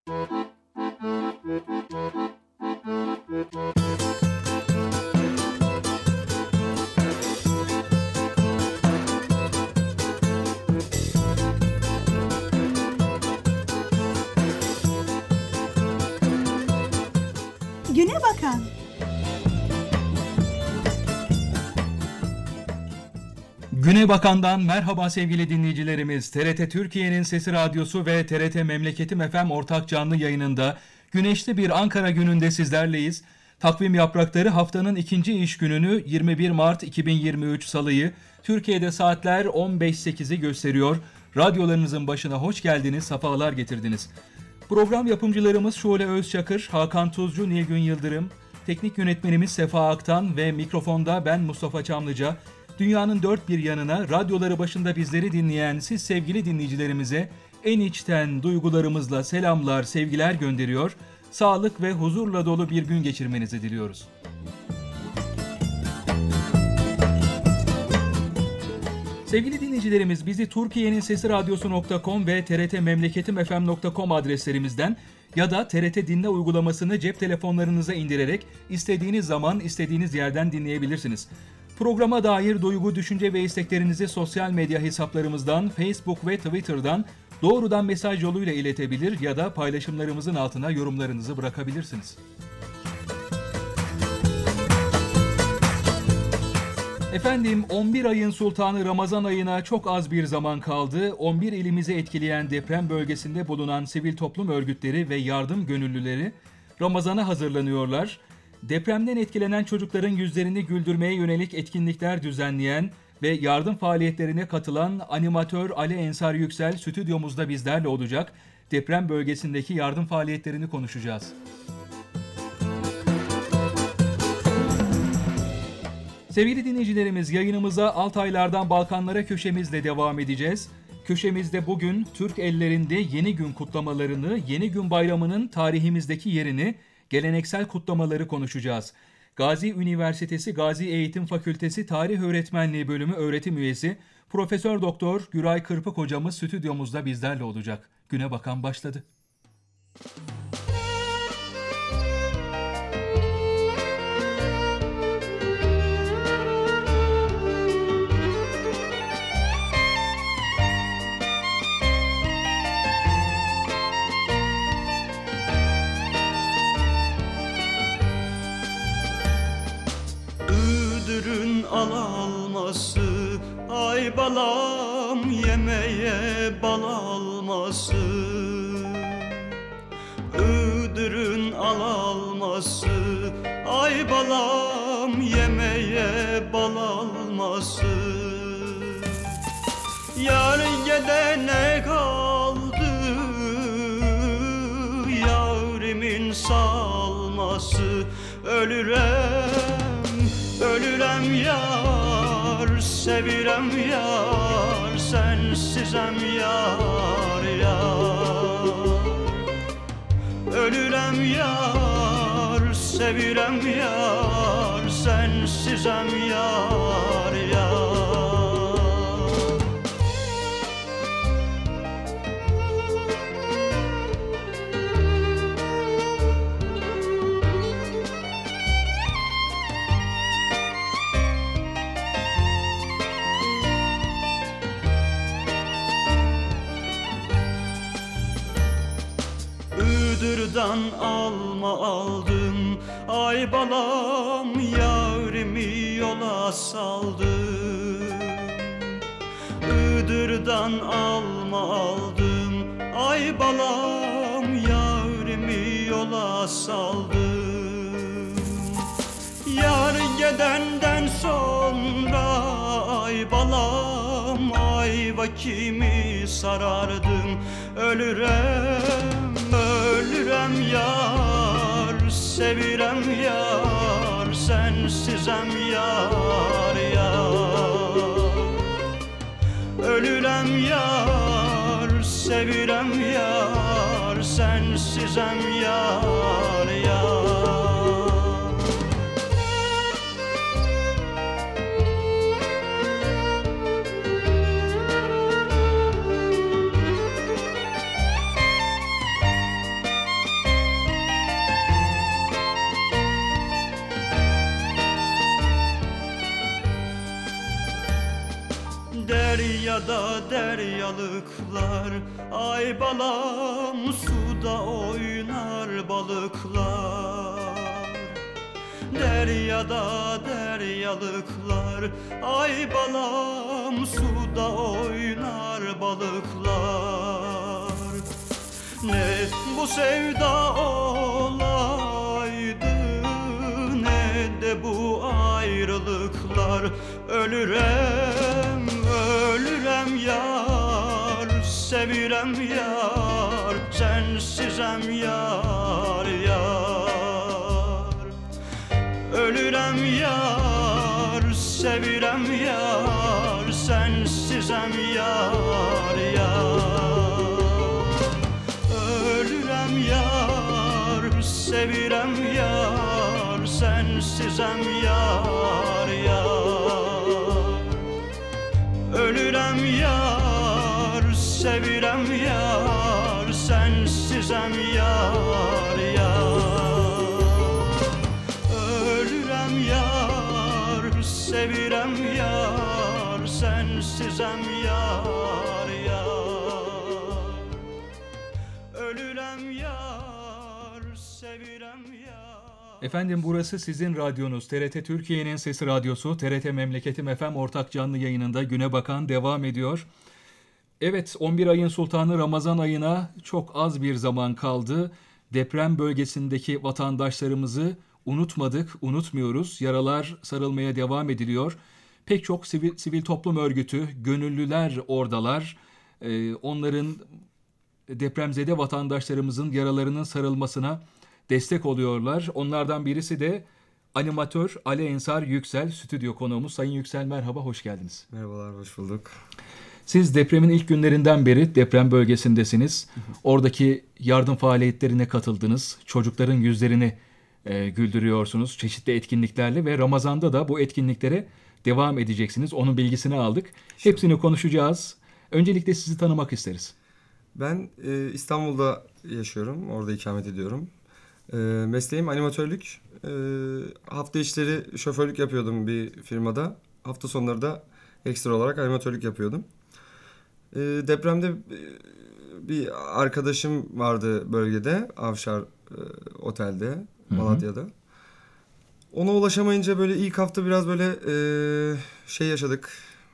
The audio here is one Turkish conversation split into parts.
Güne bakan. Güne Bakan'dan merhaba sevgili dinleyicilerimiz. TRT Türkiye'nin Sesi Radyosu ve TRT Memleketim FM ortak canlı yayınında güneşli bir Ankara gününde sizlerleyiz. Takvim yaprakları haftanın ikinci iş gününü 21 Mart 2023 Salı'yı Türkiye'de saatler 15.08'i gösteriyor. Radyolarınızın başına hoş geldiniz, sefalar getirdiniz. Program yapımcılarımız Şule Özçakır, Hakan Tuzcu, Nilgün Yıldırım, teknik yönetmenimiz Sefa Aktan ve mikrofonda ben Mustafa Çamlıca. Dünyanın dört bir yanına radyoları başında bizleri dinleyen siz sevgili dinleyicilerimize en içten duygularımızla selamlar, sevgiler gönderiyor. Sağlık ve huzurla dolu bir gün geçirmenizi diliyoruz. Sevgili dinleyicilerimiz, bizi Türkiye'nin Sesi Radyosu.com ve trtmemleketimfm.com adreslerimizden ya da TRT Dinle uygulamasını cep telefonlarınıza indirerek istediğiniz zaman, istediğiniz yerden dinleyebilirsiniz. Programa dair duygu, düşünce ve isteklerinizi sosyal medya hesaplarımızdan, Facebook ve Twitter'dan doğrudan mesaj yoluyla iletebilir ya da paylaşımlarımızın altına yorumlarınızı bırakabilirsiniz. Efendim, 11 ayın sultanı Ramazan ayına çok az bir zaman kaldı. 11 ilimizi etkileyen deprem bölgesinde bulunan sivil toplum örgütleri ve yardım gönüllüleri Ramazan'a hazırlanıyorlar. Depremden etkilenen çocukların yüzlerini güldürmeye yönelik etkinlikler düzenleyen ve yardım faaliyetlerine katılan animatör Ali Ensar Yüksel stüdyomuzda bizlerle olacak. Deprem bölgesindeki yardım faaliyetlerini konuşacağız. Sevgili dinleyicilerimiz, yayınımıza Altaylardan Balkanlara köşemizle devam edeceğiz. Köşemizde bugün Türk ellerinde Yeni Gün kutlamalarını, Yeni Gün Bayramı'nın tarihimizdeki yerini, geleneksel kutlamaları konuşacağız. Gazi Üniversitesi Gazi Eğitim Fakültesi Tarih Öğretmenliği Bölümü öğretim üyesi Profesör Doktor Güray Kırpık hocamız stüdyomuzda bizlerle olacak. Güne Bakan başladı. Al alması, ay balam yemeye bal alması. Iğdır'ın al alması, ay balam yemeye bal alması. Yar gedene kaldı yarimin salması. Ölürem yar, sevirem yar, sensizem yar yar. Ölürem yar, sevirem yar, sensizem yar yar. Iğdır'dan alma aldım, ay balam yarimi yola saldım. Iğdır'dan alma aldım, ay balam yarimi yola saldım. Yar gedenden sonra ay balam ayva kimi sarardım. Ölürem yar, sevirem yar, sensizem yar yar. Ölürem yar, sevirem yar, sensizem yar yar. Deryada deryalıklar, ay balam suda oynar balıklar. Deryada deryalıklar, ay balam suda oynar balıklar. Ne bu sevda olaydı, ne de bu ayrılıklar. Ölürem, ölürem yar, sevirem yar, sensizem yar, yar. Ölürem yar, sevirem yar, sensizem yar, yar. Ölürem yar, sevirem yar, sensizem yar, yar. Ölürem yar, sevirem yar, sensizem yar, yar. Ölürem yar, sevirem yar, sensizem yar, yar. Ölürem yar, sevirem yar. Efendim burası sizin radyonuz. TRT Türkiye'nin Sesi Radyosu, TRT Memleketim FM ortak canlı yayınında Güne Bakan devam ediyor. Evet, 11 ayın sultanı Ramazan ayına çok az bir zaman kaldı. Deprem bölgesindeki vatandaşlarımızı unutmadık, unutmuyoruz. Yaralar sarılmaya devam ediliyor. Pek çok sivil toplum örgütü, gönüllüler oradalar. Onların depremzede vatandaşlarımızın yaralarının sarılmasına destek oluyorlar. Onlardan birisi de animatör Ali Ensar Yüksel, stüdyo konuğumuz. Sayın Yüksel merhaba, hoş geldiniz. Merhabalar, hoş bulduk. Siz depremin ilk günlerinden beri deprem bölgesindesiniz. Oradaki yardım faaliyetlerine katıldınız. Çocukların yüzlerini güldürüyorsunuz çeşitli etkinliklerle ve Ramazan'da da bu etkinliklere devam edeceksiniz. Onun bilgisini aldık. Hepsini konuşacağız. Öncelikle sizi tanımak isteriz. Ben İstanbul'da yaşıyorum, orada ikamet ediyorum. Mesleğim animatörlük. Hafta içleri şoförlük yapıyordum bir firmada. Hafta sonları da ekstra olarak animatörlük yapıyordum. Depremde bir arkadaşım vardı bölgede, Avşar Otel'de, Malatya'da. Ona ulaşamayınca böyle ilk hafta biraz böyle şey yaşadık.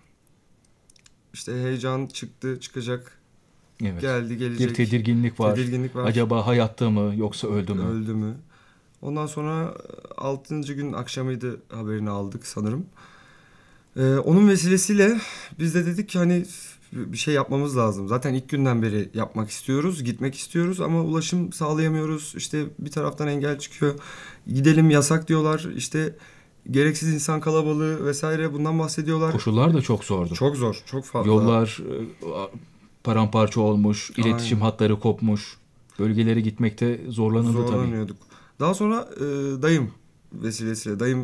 İşte heyecan çıkacak. Evet. Geldi, gelecek. Bir tedirginlik var. Tedirginlik var. Acaba hayatta mı yoksa öldü mü? Öldü mü? Ondan sonra 6. gün akşamıydı, haberini aldık sanırım. Onun vesilesiyle biz de dedik ki hani bir şey yapmamız lazım. Zaten ilk günden beri yapmak istiyoruz, gitmek istiyoruz ama ulaşım sağlayamıyoruz. İşte bir taraftan engel çıkıyor. Gidelim yasak diyorlar. İşte gereksiz insan kalabalığı vesaire bundan bahsediyorlar. Koşullar da çok zordu. Çok zor, çok fazla. Yollar paramparça olmuş, iletişim hatları kopmuş. Bölgelere gitmekte zorlanıldı tabii. Zorlanıyorduk. Daha sonra dayım vesilesiyle, dayım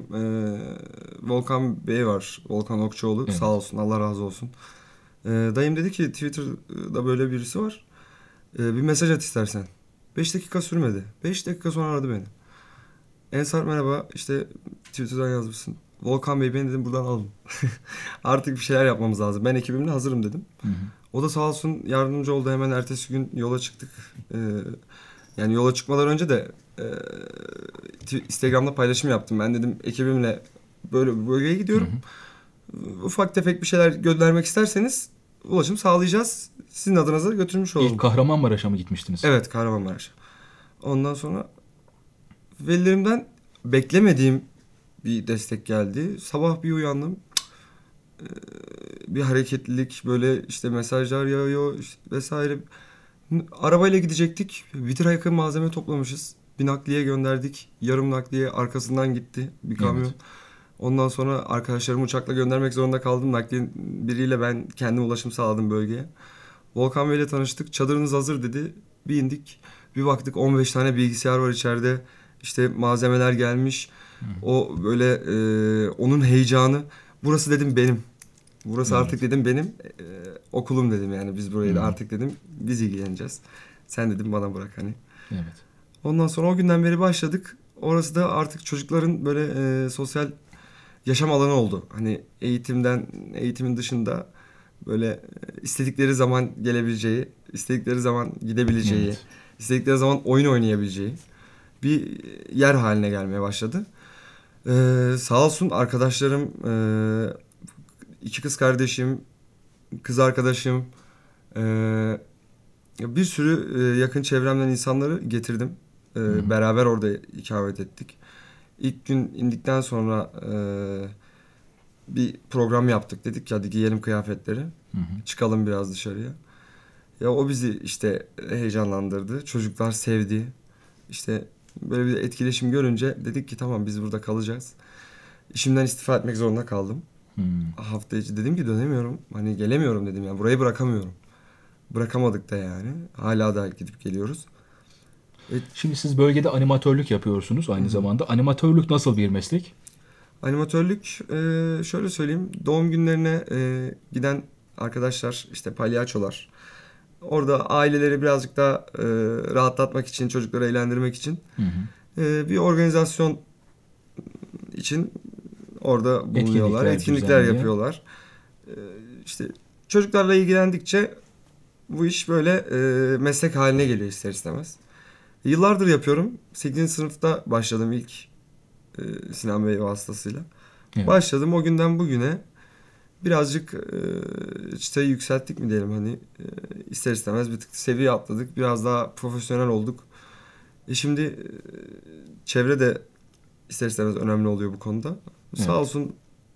Volkan Bey var, Volkan Okçuoğlu, evet. Sağ olsun, Allah razı olsun. Dayım dedi ki Twitter'da böyle birisi var, bir mesaj at istersen. 5 dakika sürmedi. 5 dakika sonra aradı beni. Ensar merhaba, işte Twitter'dan yazmışsın. Volkan Bey beni dedim buradan alın. Artık bir şeyler yapmamız lazım. Ben ekibimle hazırım dedim. Hı hı. O da sağ olsun yardımcı oldu. Hemen ertesi gün yola çıktık. Yani yola çıkmadan önce de Instagram'da paylaşım yaptım. Ben dedim ekibimle böyle bir bölgeye gidiyorum. Hı hı. Ufak tefek bir şeyler göndermek isterseniz ulaşım sağlayacağız. Sizin adınıza götürmüş olalım. İlk Kahramanmaraş'a mı gitmiştiniz? Evet, Kahramanmaraş'a. Ondan sonra velilerimden beklemediğim bir destek geldi. Sabah bir uyandım. Bir hareketlilik, böyle işte mesajlar yağıyor işte vesaire. Arabayla gidecektik. Bir tıra yakın malzeme toplamışız. Bir nakliye gönderdik. Yarım nakliye arkasından gitti bir kamyon. Evet. Ondan sonra arkadaşlarımı uçakla göndermek zorunda kaldım. Nakliyenin biriyle ben kendim ulaşım sağladım bölgeye. Volkan Bey'le tanıştık. Çadırınız hazır dedi. Bir indik. Bir baktık 15 tane bilgisayar var içeride. İşte malzemeler gelmiş. O böyle onun heyecanı. Burası dedim benim. Burası artık dedim benim okulum dedim, yani biz burayı da artık dedim biz ilgileneceğiz. Sen dedim bana bırak hani. Evet. Ondan sonra o günden beri başladık. Orası da artık çocukların böyle sosyal yaşam alanı oldu. Hani eğitimin dışında böyle istedikleri zaman gelebileceği, istedikleri zaman gidebileceği, Evet. istedikleri zaman oyun oynayabileceği bir yer haline gelmeye başladı. Sağ olsun arkadaşlarım, 2 kız kardeşim, kız arkadaşım, bir sürü yakın çevremden insanları getirdim. Beraber orada ikamet ettik. İlk gün indikten sonra bir program yaptık. Dedik ki hadi giyelim kıyafetleri. Çıkalım biraz dışarıya. Ya o bizi işte heyecanlandırdı. Çocuklar sevdi. İşte böyle bir etkileşim görünce dedik ki tamam biz burada kalacağız. İşimden istifa etmek zorunda kaldım. Hafta içi dedim ki dönemiyorum. Hani gelemiyorum dedim yani burayı bırakamıyorum. Bırakamadık da yani. Hala da gidip geliyoruz. Şimdi siz bölgede animatörlük yapıyorsunuz aynı zamanda. Animatörlük nasıl bir meslek? Animatörlük şöyle söyleyeyim. Doğum günlerine giden arkadaşlar işte palyaçolar. Orada aileleri birazcık daha rahatlatmak için, çocukları eğlendirmek için bir organizasyon için orada bulunuyorlar. Etkinlikler düzenliyor. yapıyorlar. İşte çocuklarla ilgilendikçe bu iş böyle meslek haline geliyor ister istemez. Yıllardır yapıyorum. 8. sınıfta başladım ilk Sinan Bey vasıtasıyla. Evet. Başladım o günden bugüne birazcık çıtayı yükselttik mi diyelim hani ister istemez bir tık seviye atladık. Biraz daha profesyonel olduk. Şimdi çevre de ister istemez önemli oluyor bu konuda. Evet. Sağ olsun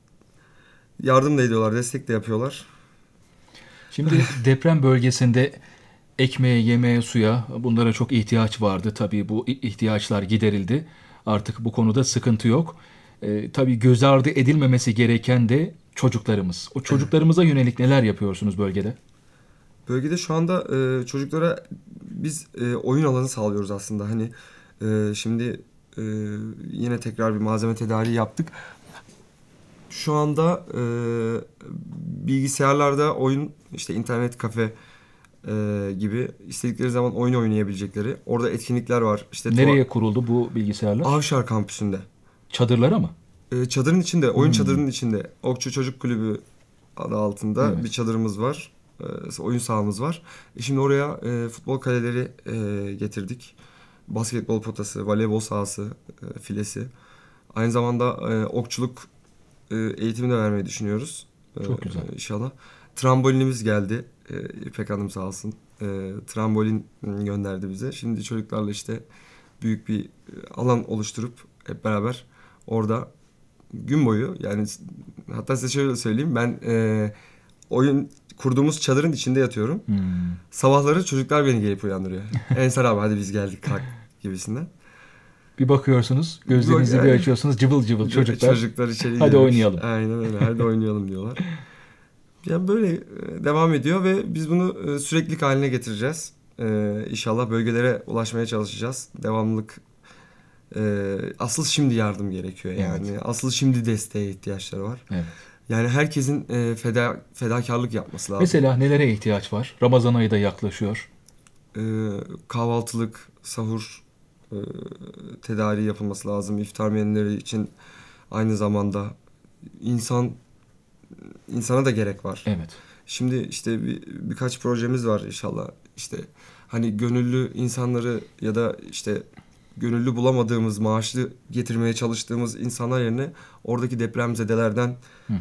yardım da ediyorlar, destek de yapıyorlar. Şimdi deprem bölgesinde ekmeğe, yemeğe, suya bunlara çok ihtiyaç vardı. Tabii bu ihtiyaçlar giderildi. Artık bu konuda sıkıntı yok. Tabii göz ardı edilmemesi gereken de çocuklarımız. O çocuklarımıza yönelik neler yapıyorsunuz bölgede? Bölgede şu anda çocuklara biz oyun alanı sağlıyoruz aslında. Hani şimdi yine tekrar bir malzeme tedariği yaptık. Şu anda bilgisayarlarda oyun, işte internet kafe gibi istedikleri zaman oyun oynayabilecekleri. Orada etkinlikler var. İşte Nereye kuruldu bu bilgisayarlar? Avşar kampüsünde. Çadırlara mı? Çadırın içinde, oyun çadırının içinde. Okçu Çocuk Kulübü adı altında Evet. bir çadırımız var. Oyun sahamız var. Şimdi oraya futbol kaleleri getirdik. Basketbol potası, voleybol sahası, filesi. Aynı zamanda okçuluk eğitimi de vermeyi düşünüyoruz. Çok güzel. İnşallah. Trambolinimiz geldi. İpek Hanım sağ olsun. Trambolin gönderdi bize. Şimdi çocuklarla işte büyük bir alan oluşturup hep beraber orada gün boyu yani hatta size şöyle söyleyeyim ben oyun kurduğumuz çadırın içinde yatıyorum. Sabahları çocuklar beni gelip uyandırıyor. Ensar abi hadi biz geldik kalk gibisinden. Bir bakıyorsunuz, gözlerinizi Yok bir yani. açıyorsunuz, cıvıl cıvıl çocuklar. Çocuklar içeri Hadi girmiş. oynayalım. Aynen öyle. Hadi oynayalım diyorlar. Yani böyle devam ediyor ve biz bunu süreklilik haline getireceğiz. İnşallah bölgelere ulaşmaya çalışacağız. Devamlılık. Asıl şimdi yardım gerekiyor yani. Evet. Asıl şimdi desteğe ihtiyaçları var. Evet. Yani herkesin fedakarlık yapması lazım. Mesela nelere ihtiyaç var? Ramazan ayı da yaklaşıyor. Kahvaltılık, sahur tedariği yapılması lazım. İftar menüleri için aynı zamanda insana da gerek var. Evet. Şimdi işte birkaç projemiz var inşallah. İşte hani gönüllü insanları ya da işte gönüllü bulamadığımız, maaşlı getirmeye çalıştığımız insanlar yerine oradaki depremzedelerden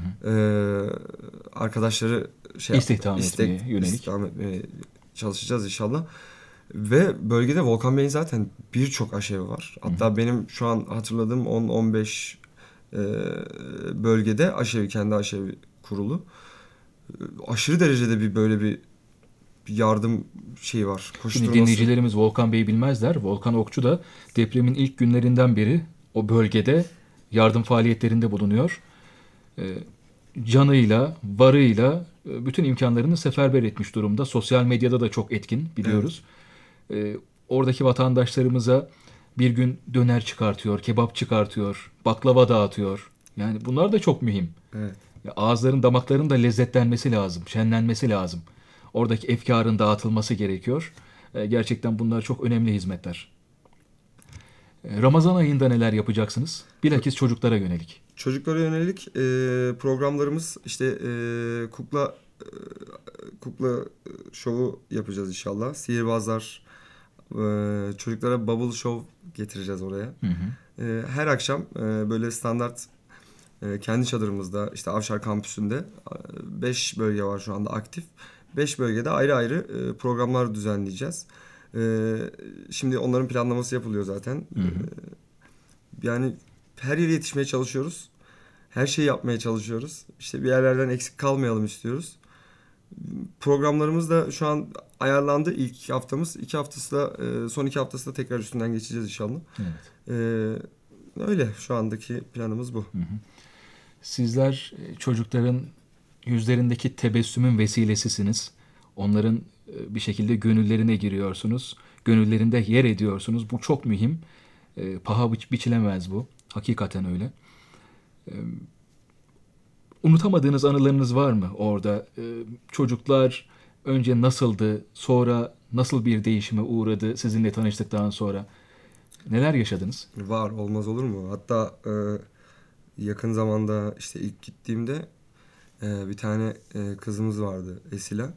arkadaşları İstihdam etmeye yönelik. istihdam etmeye çalışacağız inşallah. Ve bölgede Volkan Bey'in zaten birçok aşevi var. Hatta benim şu an hatırladığım 10-15 bölgede kendi aşevi kurulu. Aşırı derecede bir yardım şeyi var. Şimdi Koşturması. dinleyicilerimiz Volkan Bey'i bilmezler. Volkan Okçu da depremin ilk günlerinden beri o bölgede yardım faaliyetlerinde bulunuyor. Canıyla, varıyla bütün imkanlarını seferber etmiş durumda. Sosyal medyada da çok etkin biliyoruz. Oradaki vatandaşlarımıza bir gün döner çıkartıyor, kebap çıkartıyor, baklava dağıtıyor. Yani bunlar da çok mühim. Evet. Ağızların, damakların da lezzetlenmesi lazım, şenlenmesi lazım. Oradaki efkarın dağıtılması gerekiyor. Gerçekten bunlar çok önemli hizmetler. Ramazan ayında neler yapacaksınız? Bilakis çocuklara yönelik. Çocuklara yönelik programlarımız işte kukla kukla şovu yapacağız inşallah. Sihirbazlar, çocuklara bubble show getireceğiz oraya. Her akşam böyle standart kendi çadırımızda işte Avşar kampüsünde 5 bölge var şu anda aktif. 5 bölgede ayrı ayrı programlar düzenleyeceğiz. Şimdi onların planlaması yapılıyor zaten. Yani her yere yetişmeye çalışıyoruz. Her şeyi yapmaya çalışıyoruz. İşte bir yerlerden eksik kalmayalım istiyoruz. Programlarımız da şu an ayarlandı. İlk haftamız. 2 haftası da son 2 haftası da tekrar üstünden geçeceğiz inşallah. Evet. Öyle şu andaki planımız bu. Sizler çocukların yüzlerindeki tebessümün vesilesisiniz. Onların bir şekilde gönüllerine giriyorsunuz. Gönüllerinde yer ediyorsunuz. Bu çok mühim. Paha biçilemez bu. Hakikaten öyle. Unutamadığınız anılarınız var mı orada? Çocuklar önce nasıldı, sonra nasıl bir değişime uğradı sizinle tanıştıktan sonra? Neler yaşadınız? Var, olmaz olur mu? Hatta yakın zamanda işte ilk gittiğimde bir tane kızımız vardı, Esila.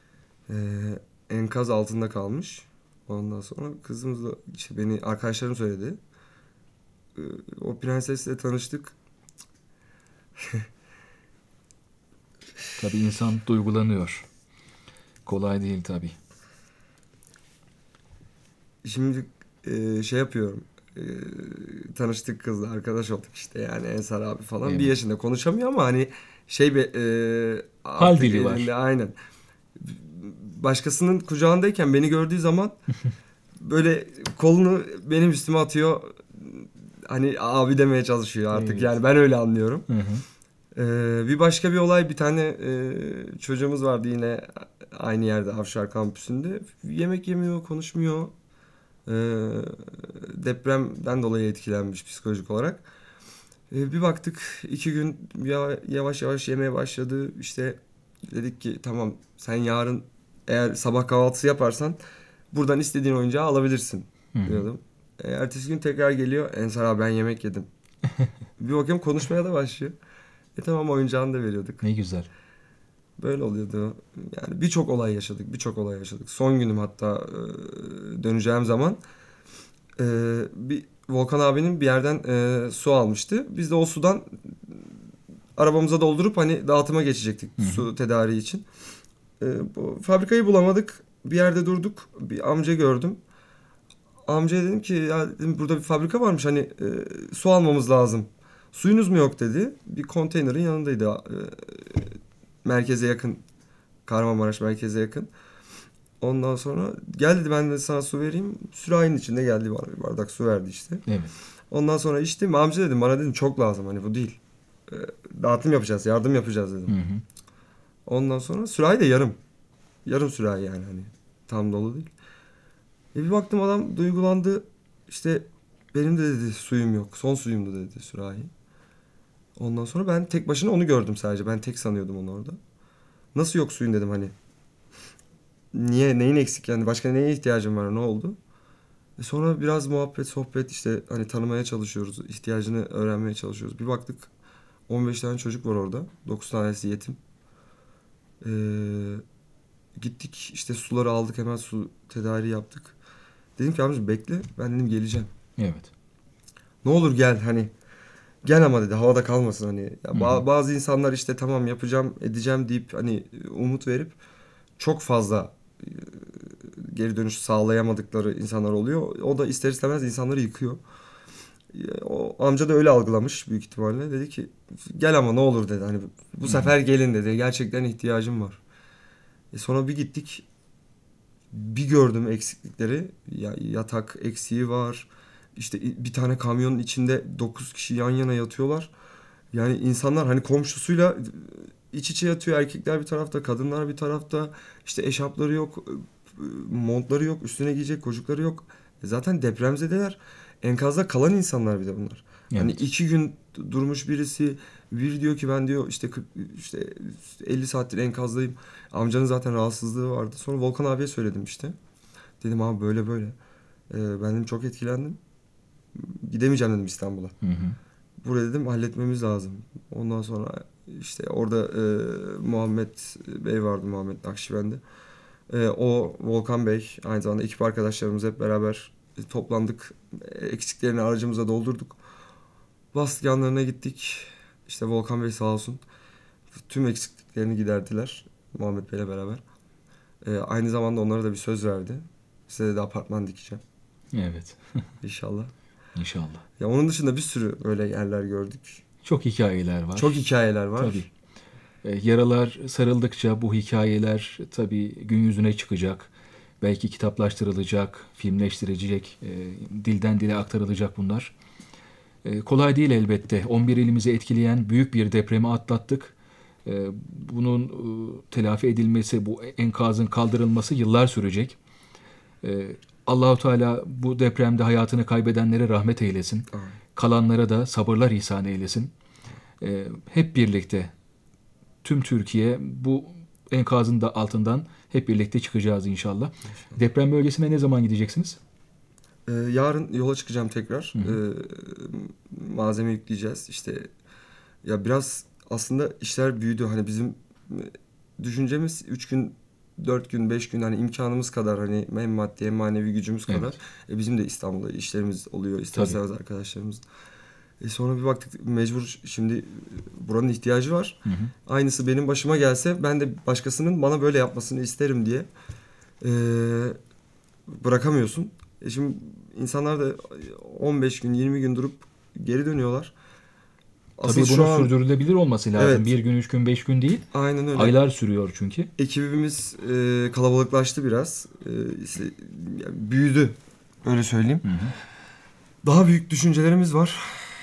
Enkaz altında kalmış. Ondan sonra kızımızla işte beni arkadaşlarım söyledi. O prensesle tanıştık. Tabii insan duygulanıyor. Kolay değil tabii. Şimdi şey yapıyorum. Tanıştık kızla, arkadaş olduk işte yani Ensar abi falan. Evet. 1 yaşında konuşamıyor ama hani Hal dili var. elinde, aynen. Başkasının kucağındayken beni gördüğü zaman böyle kolunu benim üstüme atıyor. Hani abi demeye çalışıyor artık. Evet. Yani ben öyle anlıyorum. Hı hı. Bir başka bir olay, bir tane çocuğumuz vardı yine aynı yerde Avşar kampüsünde. Yemek yemiyor, konuşmuyor. Depremden dolayı etkilenmiş psikolojik olarak. Bir baktık 2 gün yavaş yavaş yemeye başladı. İşte dedik ki tamam, sen yarın eğer sabah kahvaltısı yaparsan buradan istediğin oyuncağı alabilirsin diyordum. Ertesi gün tekrar geliyor. Ensar abi ben yemek yedim. Bir bakıyorum konuşmaya da başlıyor. Tamam, oyuncağını da veriyorduk. Ne güzel. Böyle oluyordu. Yani birçok olay yaşadık. Son günüm hatta döneceğim zaman bir Volkan abinin bir yerden su almıştı. Biz de o sudan arabamıza doldurup hani dağıtıma geçecektik su tedariği için. Bu fabrikayı bulamadık. Bir yerde durduk. Bir amca gördüm. Amcaya dedim ki ya dedim, burada bir fabrika varmış hani su almamız lazım. Suyunuz mu yok dedi. Bir konteynerin yanındaydı. Merkeze yakın. Kahramanmaraş merkeze yakın. Ondan sonra gel dedi, ben de sana su vereyim. Sürahinin içinde geldi, bana bir bardak su verdi işte. Evet. Ondan sonra içtim. Amca dedim, bana dedim çok lazım, hani bu değil. Dağıtım yapacağız, yardım yapacağız dedim. Ondan sonra sürahi de yarım. Yarım sürahi yani, hani tam dolu değil. Bir baktım adam duygulandı. İşte benim de dedi suyum yok. Son suyumdu dedi sürahi. Ondan sonra ben tek başına onu gördüm sadece. Ben tek sanıyordum onu orada. Nasıl yok suyun dedim hani. Niye, neyin eksik yani, başka neye ihtiyacın var, ne oldu? Sonra biraz muhabbet sohbet işte hani tanımaya çalışıyoruz. İhtiyacını öğrenmeye çalışıyoruz. Bir baktık 15 tane çocuk var orada. 9 tanesi yetim. Gittik işte suları aldık, hemen su tedariği yaptık. Dedim ki amca bekle, ben dedim geleceğim. Evet. Ne olur gel hani. Gel ama dedi, havada kalmasın hani. Ya bazı insanlar işte tamam yapacağım edeceğim deyip hani umut verip çok fazla geri dönüş sağlayamadıkları insanlar oluyor. O da ister istemez insanları yıkıyor. O amca da öyle algılamış büyük ihtimalle. Dedi ki gel ama ne olur dedi. Hani bu sefer gelin dedi. Gerçekten ihtiyacım var. Sonra bir gittik. Bir gördüm eksiklikleri. Yatak eksiği var. İşte bir tane kamyonun içinde 9 kişi yan yana yatıyorlar. Yani insanlar hani komşusuyla iç içe yatıyor. Erkekler bir tarafta, kadınlar bir tarafta. İşte eşarpları yok, montları yok, üstüne giyecek çocukları yok. Zaten depremzedeler. Enkazda kalan insanlar bir de bunlar. Evet. Hani 2 gün durmuş birisi, bir diyor ki ben diyor işte 50 saattir enkazdayım. Amcanın zaten rahatsızlığı vardı. Sonra Volkan abiye söyledim işte. Dedim abi böyle böyle. Ben dedim çok etkilendim. Gidemeyeceğim dedim İstanbul'a. Buraya dedim halletmemiz lazım. Ondan sonra İşte orada Muhammed Bey vardı, Muhammed Nakşibendi. O, Volkan Bey, aynı zamanda ekip arkadaşlarımız hep beraber toplandık. Eksiklerini aracımıza doldurduk. Bastık, yanlarına gittik. İşte Volkan Bey sağ olsun tüm eksikliklerini giderdiler Muhammed Bey'le beraber. Aynı zamanda onlara da bir söz verdi. Size de apartman dikeceğim. Evet. İnşallah. İnşallah. Ya onun dışında bir sürü böyle yerler gördük. Çok hikayeler var. Çok hikayeler var. Tabii. Yaralar sarıldıkça bu hikayeler tabii gün yüzüne çıkacak. Belki kitaplaştırılacak, filmleştirilecek, dilden dile aktarılacak bunlar. Kolay değil elbette. 11 ilimizi etkileyen büyük bir depremi atlattık. Bunun telafi edilmesi, bu enkazın kaldırılması yıllar sürecek. Allahu Teala bu depremde hayatını kaybedenlere rahmet eylesin. Kalanlara da sabırlar ihsan eylesin. Hep birlikte tüm Türkiye bu enkazın da altından hep birlikte çıkacağız inşallah. Deprem bölgesine ne zaman gideceksiniz? Yarın yola çıkacağım tekrar. Malzeme yükleyeceğiz. İşte ya biraz aslında işler büyüdü. Hani bizim düşüncemiz 3 gün, 4 gün, 5 gün, hani imkanımız kadar, hani hem maddi hem manevi gücümüz kadar. Evet. Bizim de İstanbul'da işlerimiz oluyor. İsterseniz arkadaşlarımız. Sonra bir baktık mecbur, şimdi buranın ihtiyacı var. Aynısı benim başıma gelse ben de başkasının bana böyle yapmasını isterim diye bırakamıyorsun. Şimdi insanlar da 15 gün 20 gün durup geri dönüyorlar. Tabii bunun sürdürülebilir olması lazım. Evet. 1 gün, 3 gün, 5 gün değil. Aynen öyle. Aylar sürüyor çünkü. Ekibimiz kalabalıklaştı biraz. İşte, büyüdü. Öyle söyleyeyim. Daha büyük düşüncelerimiz var.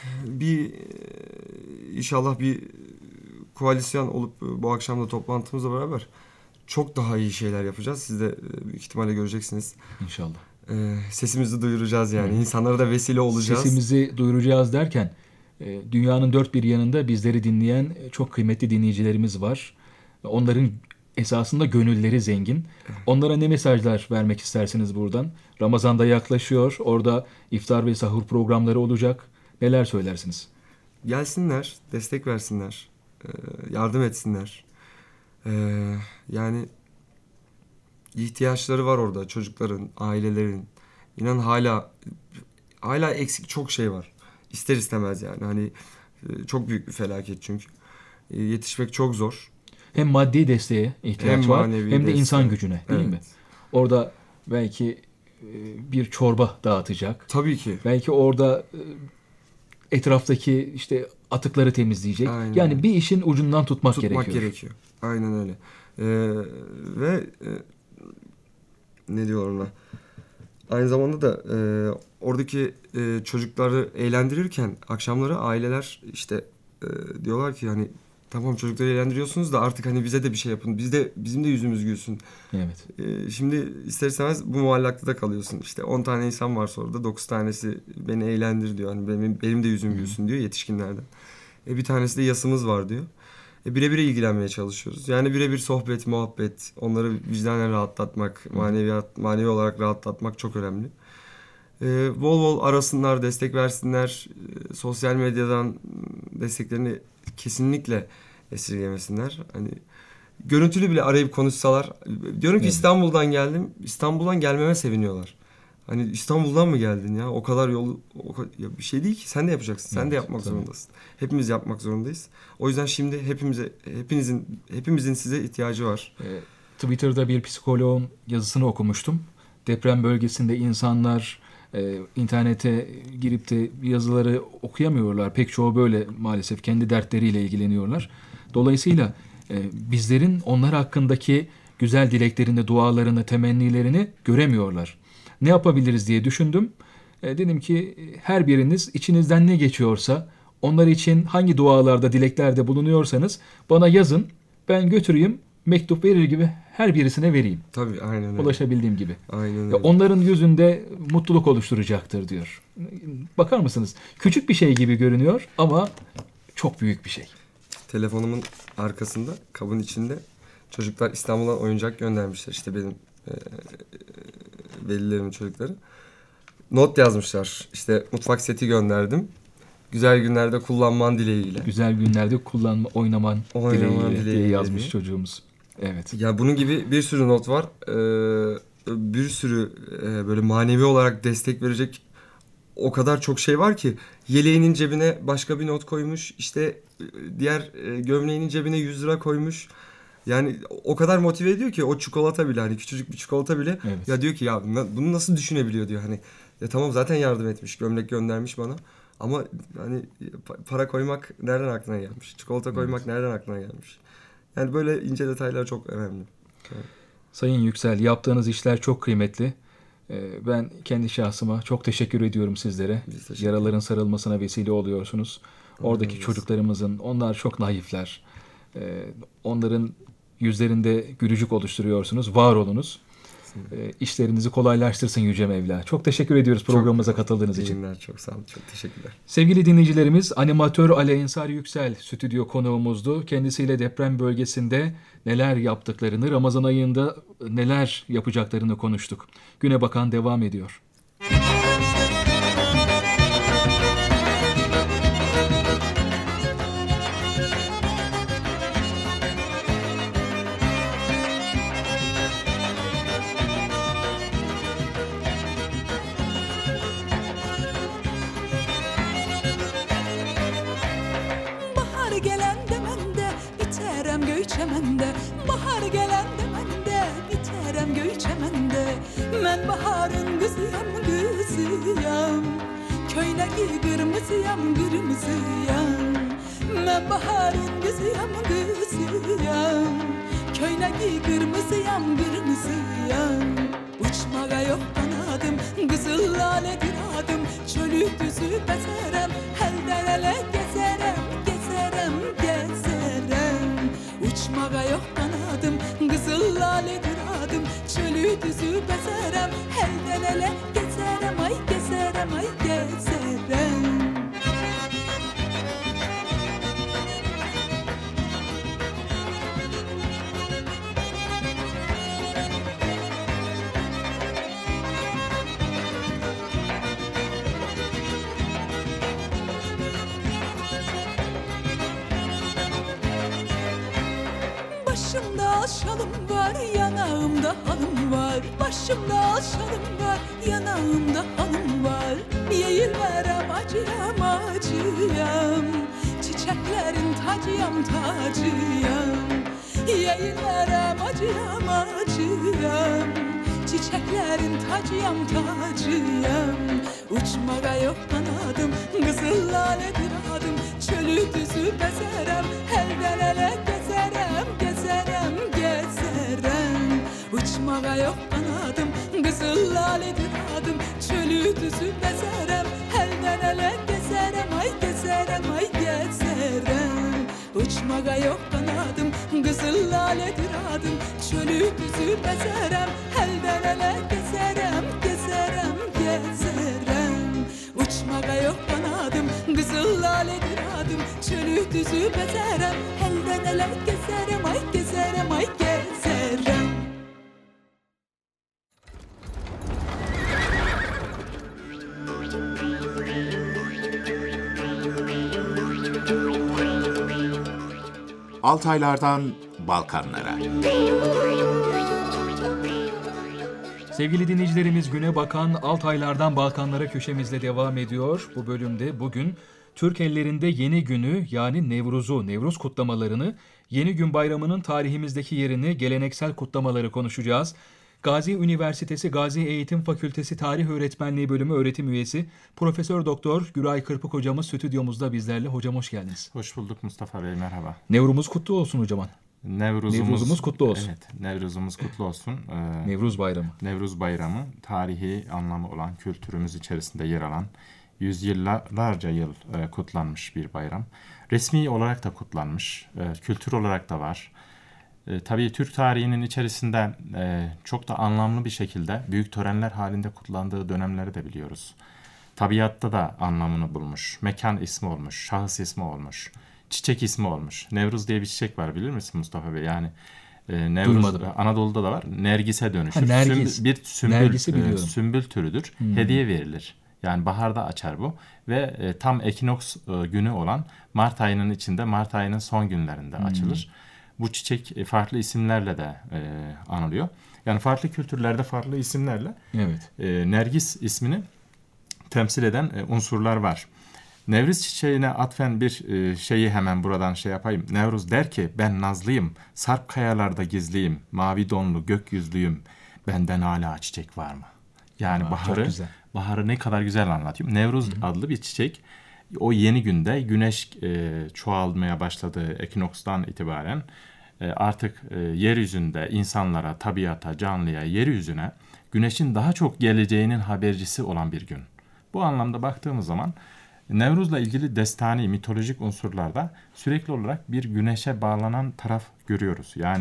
İnşallah bir koalisyon olup bu akşam da toplantımızla beraber çok daha iyi şeyler yapacağız. Siz de büyük ihtimalle göreceksiniz. İnşallah. Sesimizi duyuracağız yani. İnsanlara da vesile olacağız. Sesimizi duyuracağız derken dünyanın dört bir yanında bizleri dinleyen çok kıymetli dinleyicilerimiz var. Onların esasında gönülleri zengin. Onlara ne mesajlar vermek istersiniz buradan? Ramazan'da yaklaşıyor. Orada iftar ve sahur programları olacak. Neler söylersiniz? Gelsinler, destek versinler, yardım etsinler. Yani ihtiyaçları var orada çocukların, ailelerin. İnan hala eksik çok şey var. İster istemez yani. Hani çok büyük bir felaket çünkü. Yetişmek çok zor. Hem maddi desteğe ihtiyaç var hem de insan gücüne, değil mi? Orada belki bir çorba dağıtacak. Tabii ki. Belki orada etraftaki işte atıkları temizleyecek. Aynen. Yani bir işin ucundan tutmak gerekiyor. Aynen öyle. Ve ne diyorlar ona? Aynı zamanda da oradaki çocukları eğlendirirken akşamları aileler işte diyorlar ki hani tamam çocukları eğlendiriyorsunuz da artık hani bize de bir şey yapın. Bizim de yüzümüz gülsün. Evet. Şimdi ister istemez bu muallakta da kalıyorsun. İşte 10 tane insan varsa orada 9 tanesi beni eğlendir diyor. Hani benim de yüzüm gülsün diyor yetişkinlerden. Bir tanesi de yasımız var diyor. Birebir ilgilenmeye çalışıyoruz. Yani birebir sohbet, muhabbet, onları vicdanen rahatlatmak, manevi olarak rahatlatmak çok önemli. Bol bol arasınlar, destek versinler. Sosyal medyadan desteklerini kesinlikle esirgemesinler. Hani görüntülü bile arayıp konuşsalar. Diyorum ki evet. İstanbul'dan geldim. İstanbul'dan gelmeme seviniyorlar. Hani İstanbul'dan mı geldin ya? O kadar yolu ya bir şey değil ki. Sen de yapacaksın. Sen de yapmak zorundasın. Hepimiz yapmak zorundayız. O yüzden şimdi hepimizin size ihtiyacı var. Twitter'da bir psikoloğun yazısını okumuştum. Deprem bölgesinde insanlar internete girip de yazıları okuyamıyorlar. Pek çoğu böyle maalesef kendi dertleriyle ilgileniyorlar. Dolayısıyla bizlerin onlar hakkındaki güzel dileklerini, dualarını, temennilerini göremiyorlar. Ne yapabiliriz diye düşündüm. Dedim ki her biriniz içinizden ne geçiyorsa, onlar için hangi dualarda, dileklerde bulunuyorsanız bana yazın. Ben götüreyim, mektup verir gibi her birisine vereyim. Tabii aynen öyle. Ulaşabildiğim gibi. Aynen öyle. Onların yüzünde mutluluk oluşturacaktır diyor. Bakar mısınız? Küçük bir şey gibi görünüyor ama çok büyük bir şey. Telefonumun arkasında, kabın içinde çocuklar İstanbul'dan oyuncak göndermişler. İşte benim velilerimin çocukları. Not yazmışlar. İşte mutfak seti gönderdim. Güzel günlerde kullanman dileğiyle. Güzel günlerde oynaman dileğiyle diye yazmış dileğiyle. çocuğumuz. Evet. Ya bunun gibi bir sürü not var. Bir sürü böyle manevi olarak destek verecek o kadar çok şey var ki. Yeleğinin cebine başka bir not koymuş. İşte diğer gömleğinin cebine 100 lira koymuş. Yani o kadar motive ediyor ki o çikolata bile, hani küçücük bir çikolata bile, Evet. ya diyor ki ya bunu nasıl düşünebiliyor diyor. Hani ya tamam, zaten yardım etmiş, gömlek göndermiş bana, ama hani para koymak nereden aklına gelmiş? Çikolata koymak nereden aklına gelmiş? Yani böyle ince detaylar çok önemli. Sayın Yüksel, yaptığınız işler çok kıymetli. Ben kendi şahsıma çok teşekkür ediyorum sizlere. Biz teşekkür Yaraların sarılmasına vesile oluyorsunuz. Oradaki Evet. çocuklarımızın, onlar çok naifler. Onların yüzlerinde gülücük oluşturuyorsunuz. Var olunuz. İşlerinizi kolaylaştırsın Yüce Mevla. Çok teşekkür ediyoruz programımıza katıldığınız İyi için. günler, çok sağ olun, çok teşekkürler. Sevgili dinleyicilerimiz, animatör Ali Ensar Yüksel stüdyo konuğumuzdu. Kendisiyle deprem bölgesinde neler yaptıklarını, Ramazan ayında neler yapacaklarını konuştuk. Güne Bakan devam ediyor. Bahar gelende mende biterem göçemende. Bahar gelende mende biterem göçemende. Men baharın kızıyam kızıyam. Köyneki kırmızıyam kırmızıyam. Men baharın kızıyam kızıyam. Köyneki kırmızıyam kırmızıyam. Uçmağa yok kanadım, kızıl laledir adım. Çölü düzü bezerem, elden ele gezerem, gezerem, gezerem. Uçmağa yok kanadım, kızıl laledir adım. Çölü düzü bezerem, elden ele gezerem, ay gezerem, ay gezerem. Başımda şalım var, yanağımda halım var. Başımda şalım var, yanağımda halım var. Yeğilmerem acıyam acıyam. Çiçeklerin tacıyam tacıyam. Yeğilmerem acıyam acıyam. Çiçeklerin tacıyam tacıyam. Uçmağa yok kanadım, kızıl laledir adım. Çölü düzü bezerem, elden ele gezerem, gezerem, gezerem. Uçmağa yok kanadım, kızıl laledir adım. Çölü düzü bezerem, elden ele gezerem, ay gezerem, ay gezerem. Uçmağa yok kanadım, kızıl laledir adım. Çölü düzü bezerem, elden ele gezerem, gezerem, gezerem. Uçmağa yok kanadım, kızıl laledir adım. Çölü düzü bezerem, elden ele gezerem, ay gezerem, ay gezerem. Altaylardan Balkanlara. Sevgili dinleyicilerimiz, Güne Bakan Altaylardan Balkanlara köşemizle devam ediyor. Bu bölümde bugün Türk ellerinde yeni günü, yani Nevruz'u, Nevruz kutlamalarını, Yeni Gün Bayramı'nın tarihimizdeki yerini, geleneksel kutlamaları konuşacağız. Gazi Üniversitesi Gazi Eğitim Fakültesi Tarih Öğretmenliği Bölümü öğretim üyesi Profesör Doktor Güray Kırpık hocamız stüdyomuzda bizlerle. Hocam hoş geldiniz. Hoş bulduk Mustafa Bey, merhaba. Nevruz'umuz kutlu olsun hocam. Nevruz'umuz kutlu olsun. Evet, Nevruz'umuz kutlu olsun. Nevruz Bayramı. Nevruz Bayramı tarihi anlamı olan, kültürümüz içerisinde yer alan, yüzyıllarca yıl kutlanmış bir bayram. Resmi olarak da kutlanmış, kültür olarak da var. Tabii Türk tarihinin içerisinde çok da anlamlı bir şekilde büyük törenler halinde kutlandığı dönemleri de biliyoruz. Tabiatta da anlamını bulmuş, mekan ismi olmuş, şahıs ismi olmuş, çiçek ismi olmuş. Nevruz diye bir çiçek var, bilir misin Mustafa Bey? Yani Nevruz Duymadım. Anadolu'da da var. Nergis'e dönüşür. Nergis. Bir sümbül, Nergis'i biliyorum. sümbül türüdür. Hediye verilir. Yani baharda açar bu ve tam ekinoks günü olan Mart ayının içinde, Mart ayının son günlerinde açılır. Bu çiçek farklı isimlerle de anılıyor. Yani farklı kültürlerde farklı isimlerle Evet. Nergis ismini temsil eden unsurlar var. Nevruz çiçeğine atfen bir şeyi hemen buradan şey yapayım. Nevruz der ki ben nazlıyım, sarp kayalarda gizliyim, mavi donlu gökyüzlüyüm, benden hala çiçek var mı? Yani Çok güzel. baharı ne kadar güzel anlatıyor. Nevruz adlı bir çiçek. O yeni günde güneş çoğalmaya başladığı ekinokstan itibaren artık yeryüzünde insanlara, tabiata, canlıya, yeryüzüne güneşin daha çok geleceğinin habercisi olan bir gün. Bu anlamda baktığımız zaman Nevruz'la ilgili destani, mitolojik unsurlarda sürekli olarak bir güneşe bağlanan taraf görüyoruz. Yani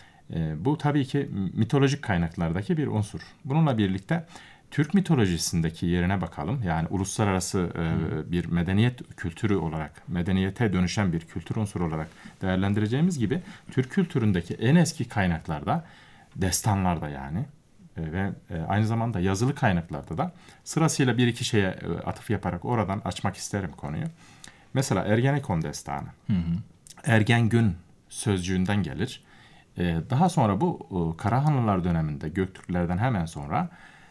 bu tabii ki mitolojik kaynaklardaki bir unsur. Bununla birlikte Türk mitolojisindeki yerine bakalım. Yani uluslararası bir medeniyet kültürü olarak, medeniyete dönüşen bir kültür unsuru olarak değerlendireceğimiz gibi Türk kültüründeki en eski kaynaklarda, destanlarda yani ve aynı zamanda yazılı kaynaklarda da sırasıyla bir iki şeye atıf yaparak oradan açmak isterim konuyu. Mesela Ergenekon destanı. Ergen gün sözcüğünden gelir. Daha sonra bu Karahanlılar döneminde Göktürklerden hemen sonra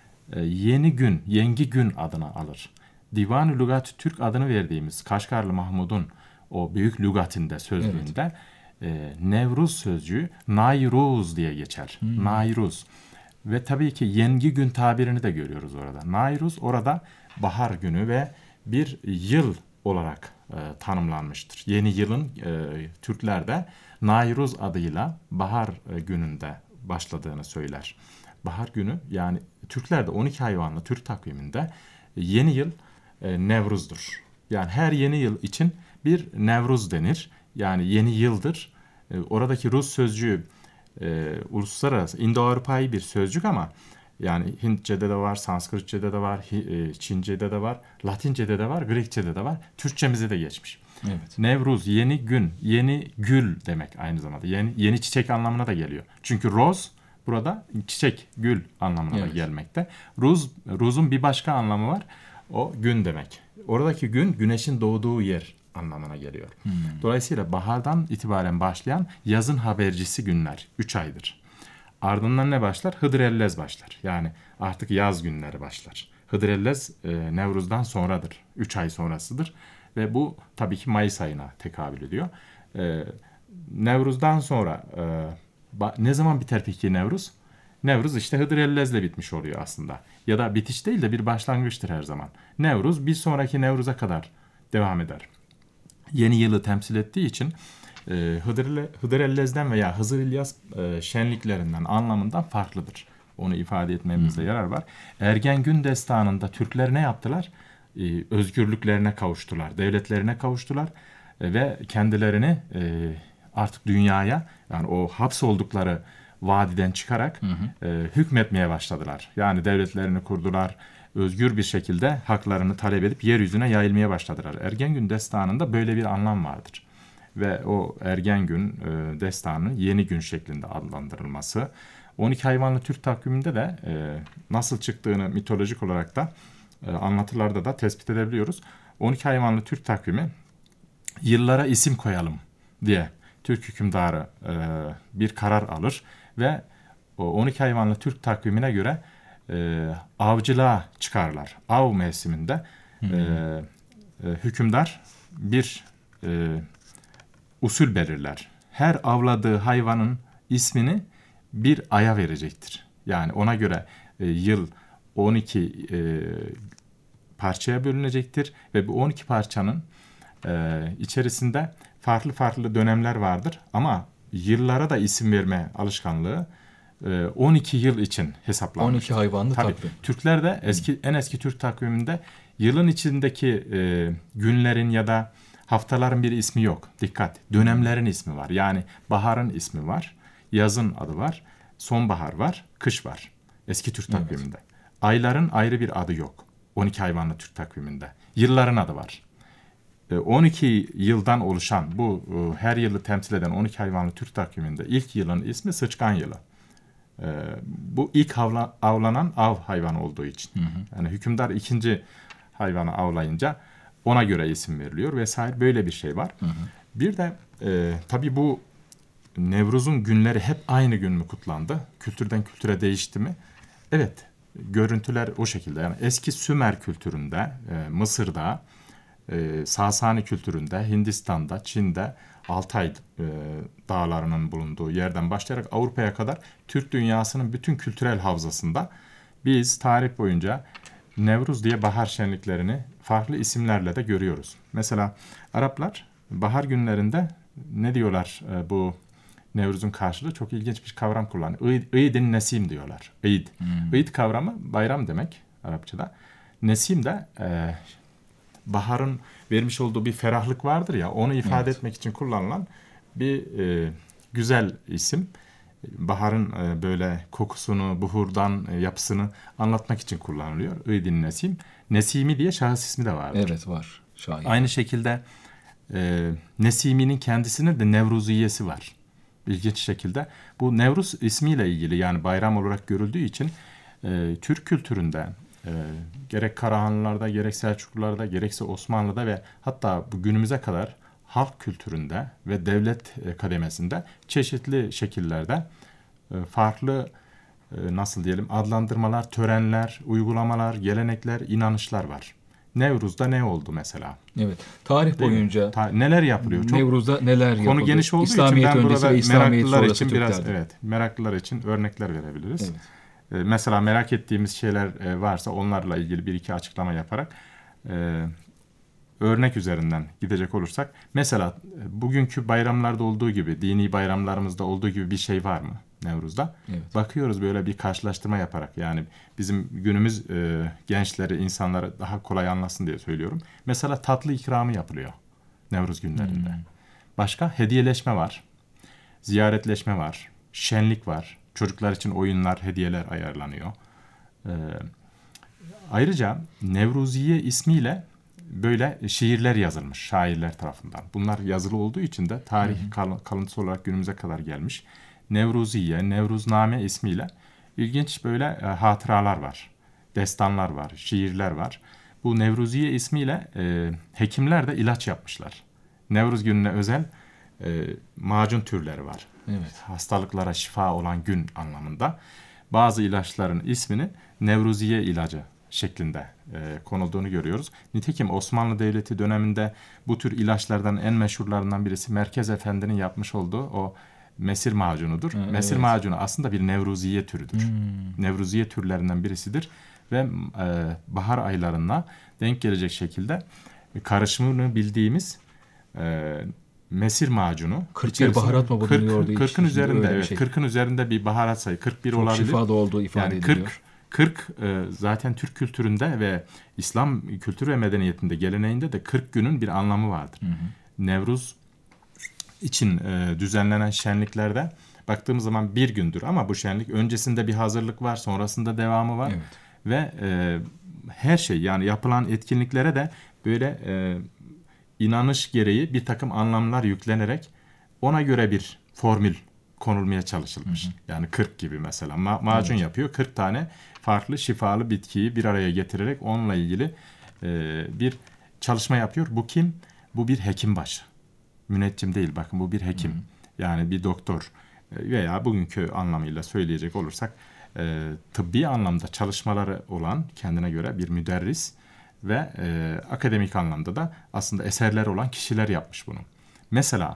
yeni gün, yengi gün adını alır. Divan-ı Lugat Türk adını verdiğimiz Kaşgarlı Mahmud'un o büyük lügatinde, sözlüğünde Nevruz sözcüğü Nayruz diye geçer. Nayruz. Ve tabii ki yengi gün tabirini de görüyoruz orada. Nayruz orada bahar günü ve bir yıl olarak tanımlanmıştır. Yeni yılın Türklerde Nayruz adıyla bahar gününde başladığını söyler. Bahar günü yani Türklerde 12 hayvanlı Türk takviminde yeni yıl Nevruz'dur. Yani her yeni yıl için bir Nevruz denir. Yani yeni yıldır. Oradaki Rus sözcüğü uluslararası, İndo-Avrupa'yı bir sözcük ama yani Hintçe'de de var, Sanskritçe'de de var, Çince'de de var, Latince'de de var, Grekçe'de de var, Türkçemize de geçmiş. Evet. Nevruz, yeni gün, yeni gül demek aynı zamanda. Yeni çiçek anlamına da geliyor. Çünkü roz burada çiçek, gül anlamına da gelmekte. Ruz'un bir başka anlamı var. O gün demek. Oradaki gün güneşin doğduğu yer anlamına geliyor. Dolayısıyla bahardan itibaren başlayan yazın habercisi günler 3 aydır. Ardından ne başlar? Hıdrellez başlar. Yani artık yaz günleri başlar. Hıdrellez Nevruz'dan sonradır. 3 ay sonrasıdır. Ve bu tabii ki Mayıs ayına tekabül ediyor. Nevruz'dan sonra ne zaman biter peki Nevruz? Nevruz işte Hıdrellez'le bitmiş oluyor aslında. Ya da bitiş değil de bir başlangıçtır her zaman. Nevruz bir sonraki Nevruz'a kadar devam eder. Yeni yılı temsil ettiği için Hıdrellez'den veya Hızır İlyas şenliklerinden, anlamından farklıdır. Onu ifade etmemizde yarar var. Ergen Gün destanında Türkler ne yaptılar? Özgürlüklerine kavuştular, devletlerine kavuştular ve kendilerini artık dünyaya, yani o hapsoldukları vadiden çıkarak hükmetmeye başladılar. Yani devletlerini kurdular, özgür bir şekilde haklarını talep edip yeryüzüne yayılmaya başladılar. Ergen Gün destanında böyle bir anlam vardır. Ve o Ergen Gün destanı yeni gün şeklinde adlandırılması. 12 hayvanlı Türk takviminde de nasıl çıktığını mitolojik olarak da anlatılarda da tespit edebiliyoruz. 12 hayvanlı Türk takvimi yıllara isim koyalım diye Türk hükümdarı bir karar alır ve o 12 hayvanlı Türk takvimine göre avcılığa çıkarlar. Av mevsiminde hükümdar bir usul belirler. Her avladığı hayvanın ismini bir aya verecektir. Yani ona göre yıl 12 parçaya bölünecektir ve bu 12 parçanın içerisinde farklı farklı dönemler vardır ama yıllara da isim verme alışkanlığı 12 yıl için hesaplanmış. 12 hayvanlı Tabii, takvim. Türklerde en eski Türk takviminde yılın içindeki günlerin ya da haftaların bir ismi yok. Dikkat. Dönemlerin ismi var. Yani baharın ismi var. Yazın adı var. Sonbahar var. Kış var. Eski Türk takviminde. Evet. Ayların ayrı bir adı yok. 12 hayvanlı Türk takviminde. Yılların adı var. 12 yıldan oluşan bu her yılı temsil eden 12 hayvanlı Türk takviminde ilk yılın ismi Sıçkan Yılı. Bu ilk avlanan av hayvanı olduğu için. Yani hükümdar 2. hayvanı avlayınca ona göre isim veriliyor vesaire, böyle bir şey var. Bir de tabii bu Nevruz'un günleri hep aynı gün mü kutlandı? Kültürden kültüre değişti mi? Evet, görüntüler o şekilde. Yani eski Sümer kültüründe, Mısır'da, Sasani kültüründe, Hindistan'da, Çin'de, Altay dağlarının bulunduğu yerden başlayarak Avrupa'ya kadar Türk dünyasının bütün kültürel havzasında biz tarih boyunca Nevruz diye bahar şenliklerini farklı isimlerle de görüyoruz. Mesela Araplar bahar günlerinde ne diyorlar, bu Nevruz'un karşılığı çok ilginç bir kavram kullanıyor. İd-i Nesim diyorlar. İd. İd kavramı bayram demek Arapçada. Nesim de baharın vermiş olduğu bir ferahlık vardır ya, onu ifade etmek için kullanılan bir güzel isim. Baharın böyle kokusunu, buhurdan yapısını anlatmak için kullanılıyor. İd-i Nesim. Nesimi diye şahıs ismi de vardır. Evet, var. Şahit. Aynı şekilde Nesimi'nin kendisinin de Nevruziyesi var. İlginç şekilde. Bu Nevruz ismiyle ilgili, yani bayram olarak görüldüğü için Türk kültüründe gerek Karahanlılarda, gerek Selçuklularda, gerekse Osmanlı'da ve hatta bu günümüze kadar halk kültüründe ve devlet kademesinde çeşitli şekillerde farklı nasıl diyelim adlandırmalar, törenler, uygulamalar, gelenekler, inanışlar var. Nevruz'da ne oldu mesela? Evet. Tarih Değil boyunca neler yapılıyor? Çok Nevruz'da neler yapıldı? konu geniş olduğu İslamiyet için ben öncesi burada ve İslamiyet meraklılar sonrası için biraz Türklerde. meraklılar için örnekler verebiliriz. Evet. Mesela merak ettiğimiz şeyler varsa onlarla ilgili bir iki açıklama yaparak örnek üzerinden gidecek olursak, mesela bugünkü bayramlarda olduğu gibi, dini bayramlarımızda olduğu gibi bir şey var mı Nevruz'da? Evet. Bakıyoruz böyle bir karşılaştırma yaparak, yani bizim günümüz gençleri, insanları daha kolay anlasın diye söylüyorum. Mesela tatlı ikramı yapılıyor Nevruz günlerinde. Başka hediyeleşme var, ziyaretleşme var, şenlik var. Çocuklar için oyunlar, hediyeler ayarlanıyor. Ayrıca Nevruziye ismiyle böyle şiirler yazılmış şairler tarafından. Bunlar yazılı olduğu için de tarih kalıntısı olarak günümüze kadar gelmiş. Nevruziye, Nevruzname ismiyle ilginç böyle hatıralar var. Destanlar var, şiirler var. Bu Nevruziye ismiyle hekimler de ilaç yapmışlar. Nevruz gününe özel macun türleri var. Evet. Hastalıklara şifa olan gün anlamında. Bazı ilaçların ismini Nevruziye ilacı şeklinde konulduğunu görüyoruz. Nitekim Osmanlı Devleti döneminde bu tür ilaçlardan en meşhurlarından birisi Merkez Efendi'nin yapmış olduğu o mesir macunudur. Mesir macunu aslında bir Nevruziye türüdür. Nevruziye türlerinden birisidir ve bahar aylarına denk gelecek şekilde karışımını bildiğimiz mesir macunu 41 baharat mı bulunuyordu? 40'ın üzerinde, evet, şey. 40'ın üzerinde bir baharat sayı, 41 Çok olabilir. şifalı olduğu ifade yani ediliyor. 40 zaten Türk kültüründe ve İslam kültürü ve medeniyetinde, geleneğinde de 40 günün bir anlamı vardır. Nevruz için düzenlenen şenliklerde baktığımız zaman bir gündür ama bu şenlik öncesinde bir hazırlık var, sonrasında devamı var. Evet. Ve her şey, yani yapılan etkinliklere de böyle inanış gereği bir takım anlamlar yüklenerek ona göre bir formül konulmaya çalışılmış. Yani 40 gibi mesela macun yapıyor. 40 tane farklı şifalı bitkiyi bir araya getirerek onunla ilgili bir çalışma yapıyor. Bu kim? Bu bir hekimbaşı. Müneccim değil, bakın bu bir hekim. Yani bir doktor veya bugünkü anlamıyla söyleyecek olursak tıbbi anlamda çalışmaları olan kendine göre bir müderris ve akademik anlamda da aslında eserler olan kişiler yapmış bunu. Mesela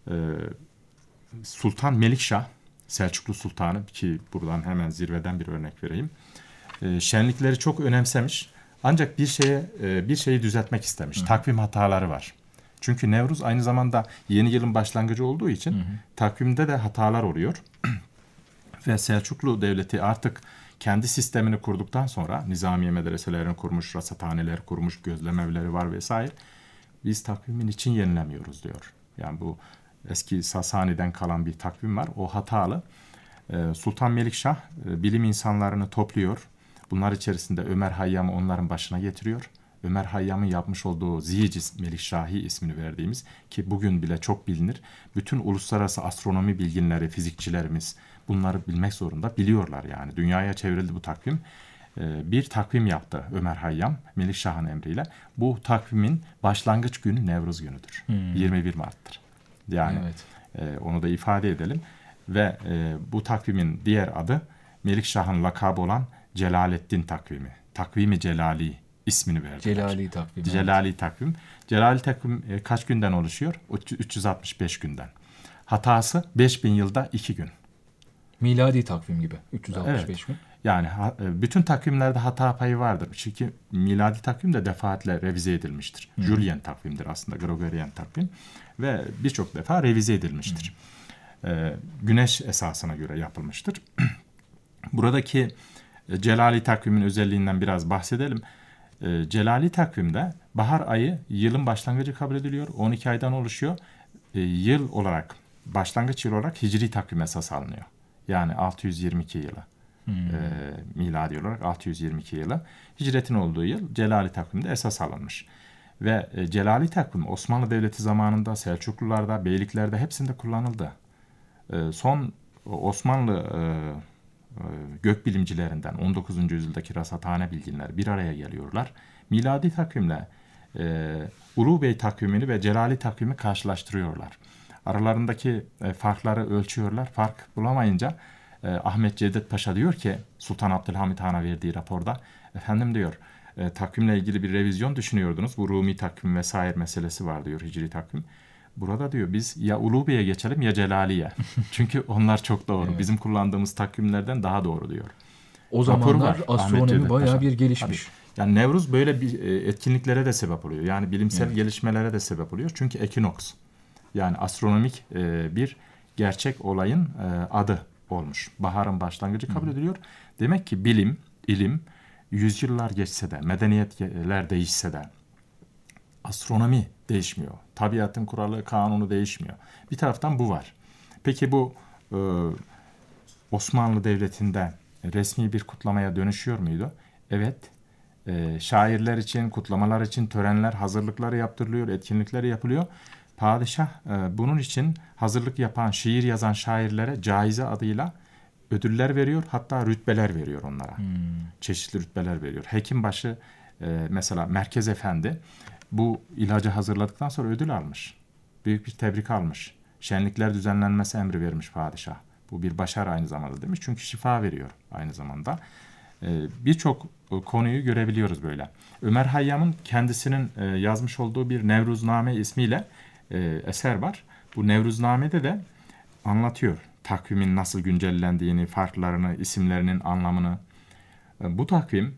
Sultan Melikşah, Selçuklu Sultanı, ki buradan hemen zirveden bir örnek vereyim. Şenlikleri çok önemsemiş. Ancak bir şeyi düzeltmek istemiş. Takvim hataları var. Çünkü Nevruz aynı zamanda yeni yılın başlangıcı olduğu için takvimde de hatalar oluyor. Ve Selçuklu Devleti artık kendi sistemini kurduktan sonra nizamiye medreselerini kurmuş, rasathaneler kurmuş, gözlem evleri var vesaire. Biz takvimin için yenilemiyoruz diyor. Yani bu eski Sasani'den kalan bir takvim var. O hatalı. Sultan Melikşah bilim insanlarını topluyor. Bunlar içerisinde Ömer Hayyam'ı onların başına getiriyor. Ömer Hayyam'ın yapmış olduğu Ziyeciz Melikşahi ismini verdiğimiz, ki bugün bile çok bilinir. Bütün uluslararası astronomi bilginleri, fizikçilerimiz bunları bilmek zorunda, biliyorlar yani. Dünyaya çevrildi bu takvim. bir takvim yaptı Ömer Hayyam, Melikşah'ın emriyle. Bu takvimin başlangıç günü Nevruz günüdür. 21 Mart'tır. Yani onu da ifade edelim. Ve bu takvimin diğer adı Melikşah'ın lakabı olan Celaleddin takvimi. Takvimi Celali ismini verdiler. Celali takvim. Celali takvim. Celali takvim kaç günden oluşuyor? 365 günden. Hatası 5000 yılda 2 gün. Miladi takvim gibi. 365 gün. Yani bütün takvimlerde hata payı vardır. Çünkü miladi takvim de defaatle revize edilmiştir. Julian takvimdir aslında, Gregorian takvim. Ve birçok defa revize edilmiştir. Güneş esasına göre yapılmıştır. Buradaki Celali takvimin özelliğinden biraz bahsedelim. Celali takvimde bahar ayı yılın başlangıcı kabul ediliyor. 12 aydan oluşuyor. Yıl olarak, başlangıç yıl olarak hicri takvim esas alınıyor. Yani 622 yılı. Miladi olarak 622 yılı. Hicretin olduğu yıl Celali takvimde esas alınmış. Ve Celali takvim Osmanlı Devleti zamanında, Selçuklularda, beyliklerde hepsinde kullanıldı. Son Osmanlı gökbilimcilerinden 19. yüzyıldaki rasathane bilginler bir araya geliyorlar. Miladi takvimle Ulu Bey takvimini ve Celali takvimi karşılaştırıyorlar. Aralarındaki farkları ölçüyorlar. Fark bulamayınca Ahmet Cevdet Paşa diyor ki Sultan Abdülhamit Han'a verdiği raporda, efendim diyor, takvimle ilgili bir revizyon düşünüyordunuz. Bu Rumi takvim vesaire meselesi var diyor, hicri takvim. Burada diyor biz ya Ulu Bey'e geçelim ya Celali'ye. Çünkü onlar çok doğru. Evet. Bizim kullandığımız takvimlerden daha doğru diyor. O zamanlar astronomi bayağı bir gelişmiş. Tabii. Yani Nevruz böyle bir etkinliklere de sebep oluyor. Yani bilimsel gelişmelere de sebep oluyor. Çünkü ekinoks, yani astronomik bir gerçek olayın adı olmuş. Baharın başlangıcı kabul ediliyor. Demek ki bilim, ilim yüzyıllar geçse de, medeniyetler değişse de astronomi değişmiyor. Tabiatın kuralı, kanunu değişmiyor. Bir taraftan bu var. Peki bu Osmanlı Devleti'nde resmi bir kutlamaya dönüşüyor muydu? Evet. Şairler için, kutlamalar için törenler, hazırlıkları yaptırılıyor, etkinlikleri yapılıyor. Padişah bunun için hazırlık yapan, şiir yazan şairlere caize adıyla ödüller veriyor. Hatta rütbeler veriyor onlara. Çeşitli rütbeler veriyor. Hekimbaşı mesela Merkez Efendi bu ilacı hazırladıktan sonra ödül almış. Büyük bir tebrik almış. Şenlikler düzenlenmesi emri vermiş padişah. Bu bir başarı aynı zamanda demiş. Çünkü şifa veriyor aynı zamanda. Birçok konuyu görebiliyoruz böyle. Ömer Hayyam'ın kendisinin yazmış olduğu bir Nevruzname ismiyle eser var. Bu Nevruzname'de de anlatıyor takvimin nasıl güncellendiğini, farklarını, isimlerinin anlamını. Bu takvim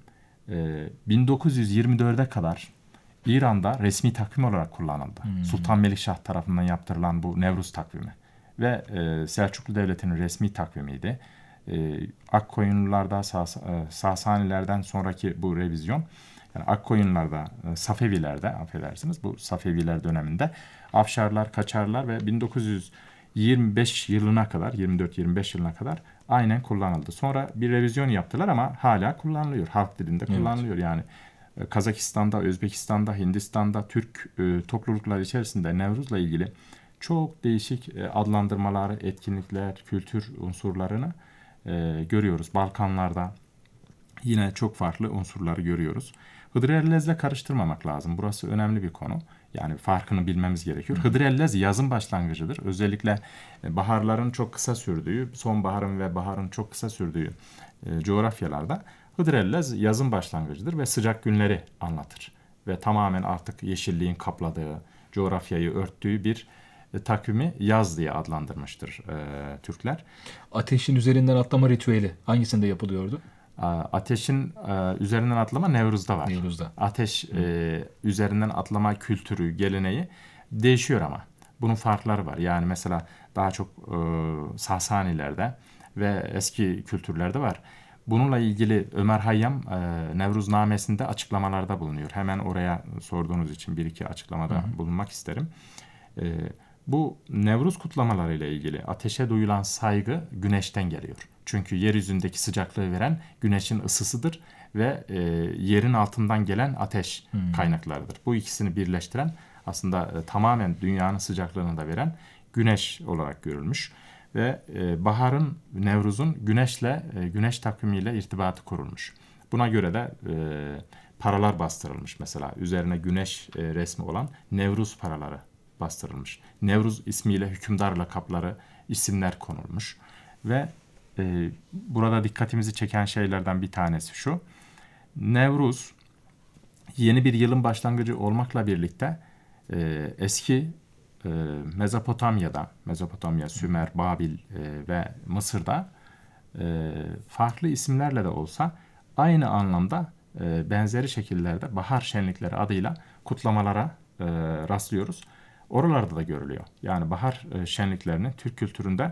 1924'e kadar İran'da resmi takvim olarak kullanıldı. Sultan Melikşah tarafından yaptırılan bu Nevruz takvimi. Ve Selçuklu Devleti'nin resmi takvimiydi. Akkoyunlularda, Sasanilerden sonraki bu revizyon, yani Akkoyunlularda, Safevilerde, affedersiniz, bu Safeviler döneminde Afşarlar, Kaçarlar ve 1925 yılına kadar, 24-25 yılına kadar aynen kullanıldı. Sonra bir revizyon yaptılar ama hala kullanılıyor. Halk dilinde kullanılıyor. Evet. Yani Kazakistan'da, Özbekistan'da, Hindistan'da, Türk topluluklar içerisinde Nevruz'la ilgili çok değişik adlandırmaları, etkinlikler, kültür unsurlarını görüyoruz. Balkanlarda yine çok farklı unsurları görüyoruz. Hıdrellez'le karıştırmamak lazım. Burası önemli bir konu. Yani farkını bilmemiz gerekiyor. Hıdrellez yazın başlangıcıdır. Özellikle baharların çok kısa sürdüğü, sonbaharın ve baharın çok kısa sürdüğü coğrafyalarda Hıdrellez yazın başlangıcıdır ve sıcak günleri anlatır. Ve tamamen artık yeşilliğin kapladığı, coğrafyayı örttüğü bir takvimi yaz diye adlandırmıştır Türkler. Ateşin üzerinden atlama ritüeli hangisinde yapılıyordu? Ateşin üzerinden atlama Nevruz'da var. Nevruz'da. Ateş üzerinden atlama kültürü, geleneği değişiyor ama. Bunun farkları var. Yani mesela daha çok Sasanilerde ve eski kültürlerde var. Bununla ilgili Ömer Hayyam Nevruznamesinde açıklamalarda bulunuyor. Hemen oraya sorduğunuz için bir iki açıklamada bulunmak isterim. Bu Nevruz kutlamalarıyla ilgili ateşe duyulan saygı güneşten geliyor. Çünkü yeryüzündeki sıcaklığı veren güneşin ısısıdır ve yerin altından gelen ateş kaynaklarıdır. Bu ikisini birleştiren, aslında tamamen dünyanın sıcaklığını da veren güneş olarak görülmüş. Ve baharın, Nevruz'un güneşle, güneş takvimiyle irtibatı kurulmuş. Buna göre de paralar bastırılmış mesela. Üzerine güneş resmi olan Nevruz paraları bastırılmış. Nevruz ismiyle hükümdar lakapları, isimler konulmuş. Ve burada dikkatimizi çeken şeylerden bir tanesi şu. Nevruz yeni bir yılın başlangıcı olmakla birlikte eski Mezopotamya, Sümer, Babil ve Mısır'da farklı isimlerle de olsa aynı anlamda benzeri şekillerde bahar şenlikleri adıyla kutlamalara rastlıyoruz. Oralarda da görülüyor. Yani bahar şenliklerinin Türk kültüründe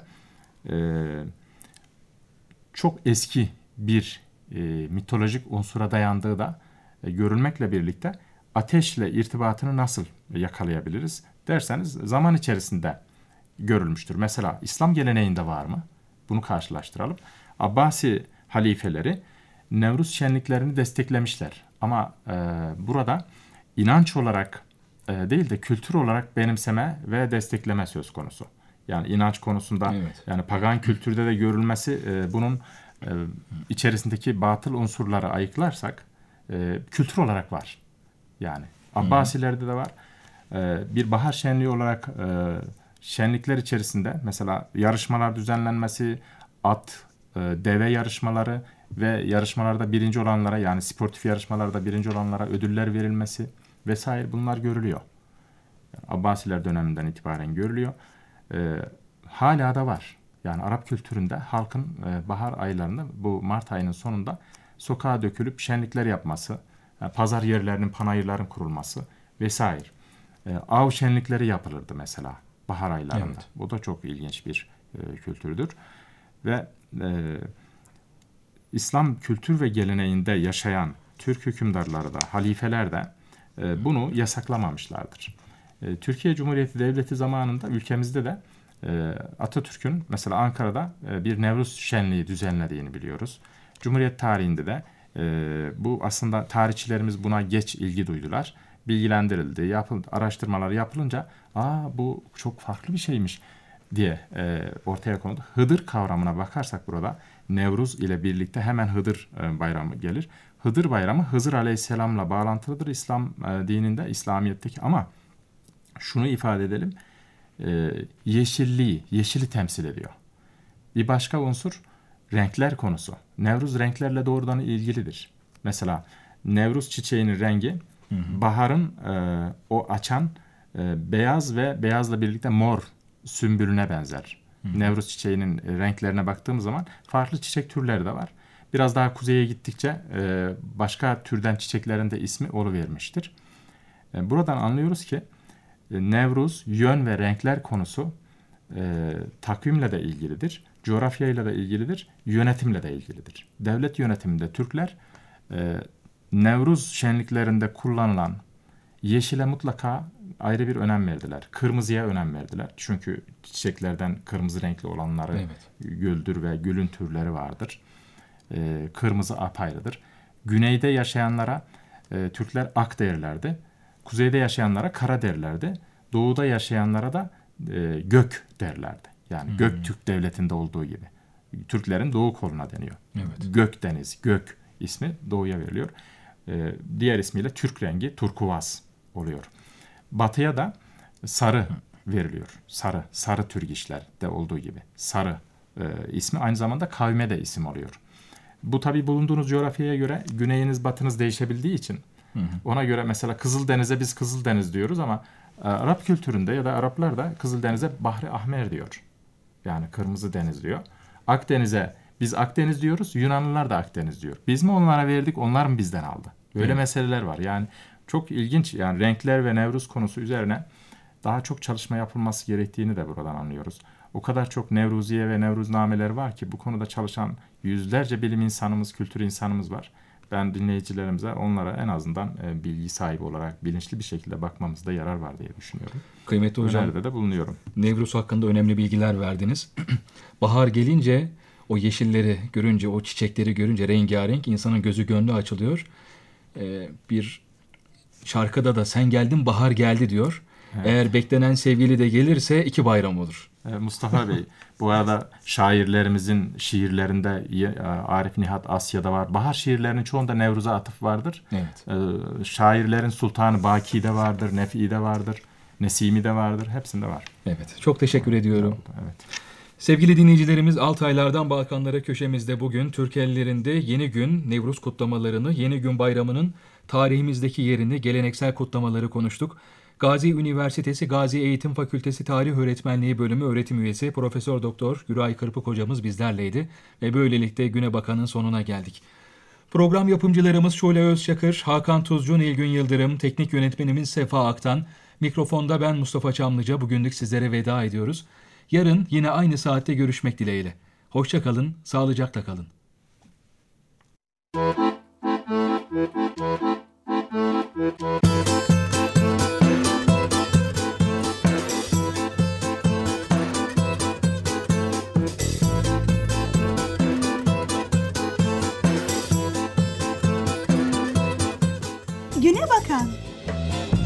çok eski bir mitolojik unsura dayandığı da görülmekle birlikte ateşle irtibatını nasıl yakalayabiliriz derseniz zaman içerisinde görülmüştür. Mesela İslam geleneğinde var mı? Bunu karşılaştıralım. Abbasi halifeleri Nevruz şenliklerini desteklemişler. Ama burada inanç olarak değil de kültür olarak benimseme ve destekleme söz konusu. Yani inanç konusunda yani pagan kültürde de görülmesi bunun içerisindeki batıl unsurları ayıklarsak kültür olarak var. Yani Abbasilerde de var. Bir bahar şenliği olarak şenlikler içerisinde mesela yarışmalar düzenlenmesi, at, deve yarışmaları ve yarışmalarda birinci olanlara yani sportif yarışmalarda birinci olanlara ödüller verilmesi vesaire bunlar görülüyor. Yani Abbasiler döneminden itibaren görülüyor. Hala da var. Yani Arap kültüründe halkın bahar aylarında bu Mart ayının sonunda sokağa dökülüp şenlikler yapması, pazar yerlerinin, panayırların kurulması vesaire. Av şenlikleri yapılırdı mesela bahar aylarında. Evet. Bu da çok ilginç bir kültürdür. Ve İslam kültür ve geleneğinde yaşayan Türk hükümdarları da, halifeler de bunu yasaklamamışlardır. Türkiye Cumhuriyeti Devleti zamanında ülkemizde de Atatürk'ün mesela Ankara'da bir Nevruz şenliği düzenlediğini biliyoruz. Cumhuriyet tarihinde de bu aslında tarihçilerimiz buna geç ilgi duydular. Bilgilendirildi, araştırmalar yapılınca bu çok farklı bir şeymiş diye ortaya konuldu. Hıdır kavramına bakarsak burada Nevruz ile birlikte hemen Hıdır bayramı gelir. Hıdır bayramı Hızır Aleyhisselam'la bağlantılıdır İslam dininde, İslamiyet'teki ama şunu ifade edelim. Yeşili temsil ediyor. Bir başka unsur renkler konusu. Nevruz renklerle doğrudan ilgilidir. Mesela Nevruz çiçeğinin rengi baharın o açan beyaz ve beyazla birlikte mor sümbülüne benzer. Nevruz çiçeğinin renklerine baktığımız zaman farklı çiçek türleri de var. Biraz daha kuzeye gittikçe başka türden çiçeklerin de ismi oluvermiştir. Buradan anlıyoruz ki Nevruz, yön ve renkler konusu takvimle de ilgilidir, coğrafyayla da ilgilidir, yönetimle de ilgilidir. Devlet yönetiminde Türkler Nevruz şenliklerinde kullanılan yeşile mutlaka ayrı bir önem verdiler. Kırmızıya önem verdiler. Çünkü çiçeklerden kırmızı renkli olanları güldür ve gülün türleri vardır. Kırmızı apayrıdır. Güneyde yaşayanlara Türkler ak derlerdi. Kuzeyde yaşayanlara kara derlerdi. Doğuda yaşayanlara da gök derlerdi. Yani Göktürk Devleti'nde olduğu gibi. Türklerin doğu koluna deniyor. Evet. Gökdeniz, gök ismi doğuya veriliyor. Diğer ismiyle Türk rengi turkuaz oluyor. Batıya da sarı veriliyor. Sarı Türgişler'de olduğu gibi. Sarı ismi aynı zamanda kavme de isim oluyor. Bu tabii bulunduğunuz coğrafyaya göre güneyiniz batınız değişebildiği için ona göre mesela Kızıldeniz'e biz Kızıldeniz diyoruz ama Arap kültüründe ya da Araplar da Kızıldeniz'e Bahri Ahmer diyor. Yani Kırmızı Deniz diyor. Akdeniz'e biz Akdeniz diyoruz. Yunanlılar da Akdeniz diyor. Biz mi onlara verdik, onlar mı bizden aldı? Böyle meseleler var. Yani çok ilginç. Yani renkler ve Nevruz konusu üzerine daha çok çalışma yapılması gerektiğini de buradan anlıyoruz. O kadar çok Nevruziye ve Nevruznameler var ki bu konuda çalışan yüzlerce bilim insanımız, kültür insanımız var. Ben dinleyicilerimize onlara en azından bilgi sahibi olarak bilinçli bir şekilde bakmamızda yarar var diye düşünüyorum. Kıymetli hocam, öneride de bulunuyorum. Nevruz hakkında önemli bilgiler verdiniz. Bahar gelince o yeşilleri görünce, o çiçekleri görünce rengarenk insanın gözü gönlü açılıyor. Bir şarkıda da sen geldin bahar geldi diyor. Eğer beklenen sevgili de gelirse 2 bayram olur. Mustafa Bey, bu arada şairlerimizin şiirlerinde Arif Nihat Asya'da var. Bahar şiirlerinin çoğunda Nevruz'a atıf vardır. Evet. Şairlerin Sultanı Baki'de vardır, Nefi'de vardır, Nesimi'de vardır. Hepsinde var. Evet. Çok teşekkür ediyorum. Evet. Sevgili dinleyicilerimiz, Altaylardan Balkanlara köşemizde bugün Türkellerinde Yeni Gün Nevruz kutlamalarını, Yeni Gün Bayramı'nın tarihimizdeki yerini, geleneksel kutlamaları konuştuk. Gazi Üniversitesi Gazi Eğitim Fakültesi Tarih Öğretmenliği Bölümü öğretim üyesi Profesör Doktor Güray Kırpık hocamız bizlerleydi ve böylelikle Güne Bakan'ın sonuna geldik. Program yapımcılarımız Şule Özçakır, Hakan Tuzcu, Nilgün Yıldırım, teknik yönetmenimiz Sefa Aktan, mikrofonda ben Mustafa Çamlıca. Bugünlük sizlere veda ediyoruz. Yarın yine aynı saatte görüşmek dileğiyle. Hoşça kalın, sağlıcakla kalın. Güne Bakan.